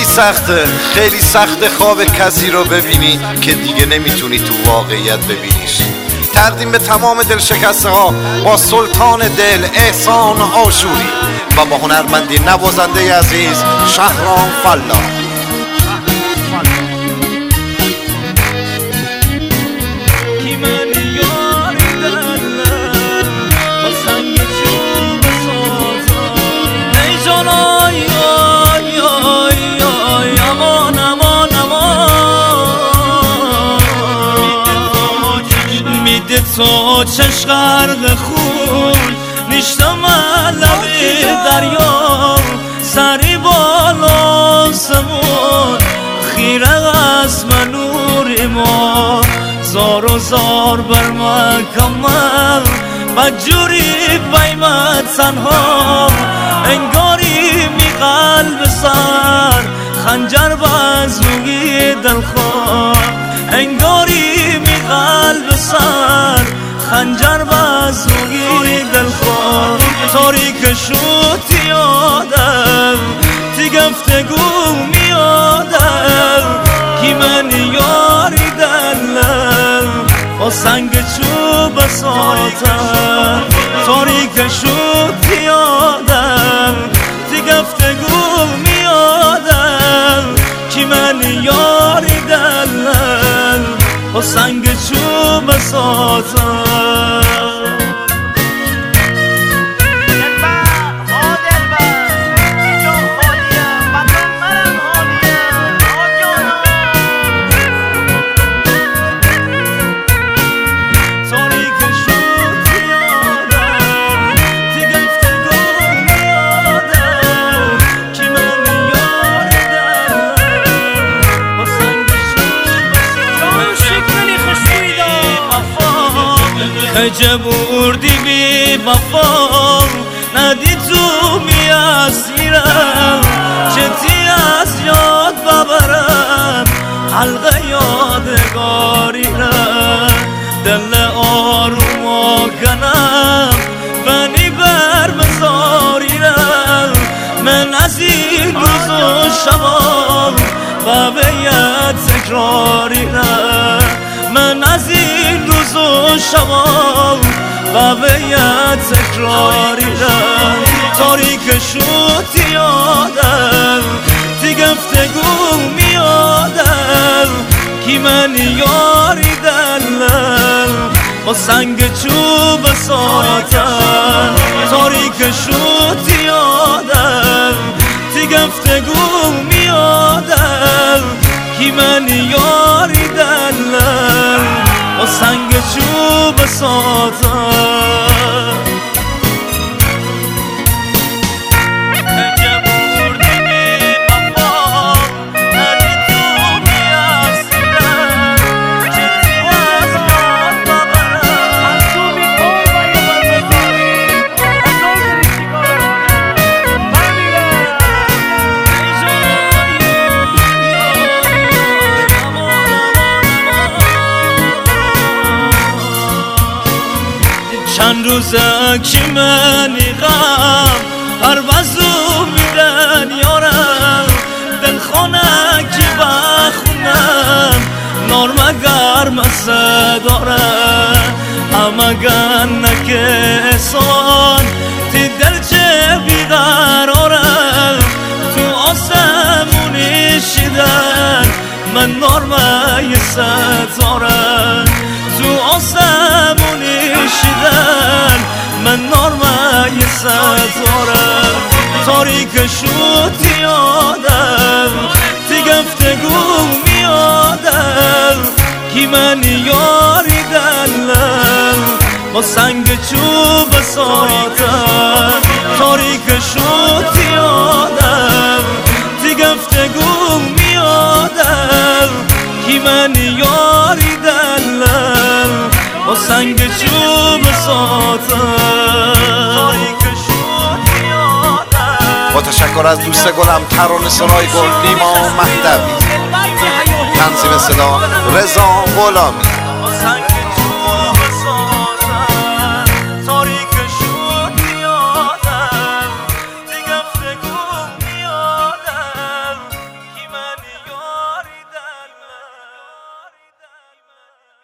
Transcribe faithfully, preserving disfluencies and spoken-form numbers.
سخته، خیلی سخته خواب کسی رو ببینی که دیگه نمیتونی تو واقعیت ببینیش. تقدیم به تمام دل شکسته ها با سلطان دل احسان آشوری و با هنرمندی نوازنده عزیز شهرام فلاح. تو چشم غرق خون نشتم لب دریا، سری بالا سمون خیره از من نور ما، زار و زار بر من کمل بجوری بیمت تنها، انگاری می قلب سر خنجر بازوی دلخواه، انگاری می قلب سر خنجر بازوی دلخواه. تاریک شد یادم تی گفتگو میادم کی من یاری دلم با سنگ چوب ساتم. تاریک شد یادم تی گفتگو میادم کی من یاری دلم با سنگ چوب ساتم. خجه بردی بی وفا ندی تو می اسیرم، چتی از یاد ببرم حلقه یادگاری رم، دل آروم و کنم بنی بر بزاری رم. من از این روز و شبا و بیت تکراری رم، من از این روز و شبا و بیت تکراری رم. تاریک شد یادم تی گفتگو میادم کی من یاری دلم با سنگ چوب ساتم. تاریک شد یادم تی گفتگو میادم کی من یاری دلم با سنگ چوب ساتم. چند روزه که منی غم پروازو میدن یارم، دل خانه که بخونم نار گرم دارم، همه گنه که احسان تی دل چه بیقرارم، تو آسمونی شیدن من نارمه ستارم، تو آسمونی شیدن من نارمه ستارم. تاریک شد یادم تی گفتگو میادم کی من یاری دلم با سنگ چوب ساتم. تاریک شد یادم تی گفتگو میادم کی من یاری دلم با سنگ چوب ساتم. با تشکر از دوست گلم ترانه سرای گل نیما مهدوی، تنظیم صدا رضا غلامی.